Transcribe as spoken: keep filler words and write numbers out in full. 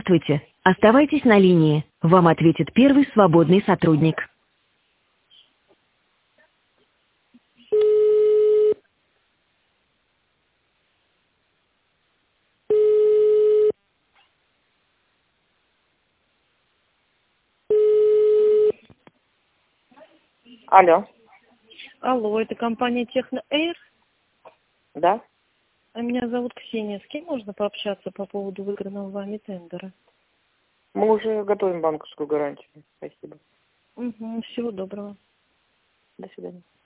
Здравствуйте. Оставайтесь на линии. Вам ответит первый свободный сотрудник. Алло. Алло, это компания Техно Эйр. Да? А меня зовут Ксения. С кем можно пообщаться по поводу выигранного вами тендера? Мы уже готовим банковскую гарантию. Спасибо. Угу, всего доброго. До свидания.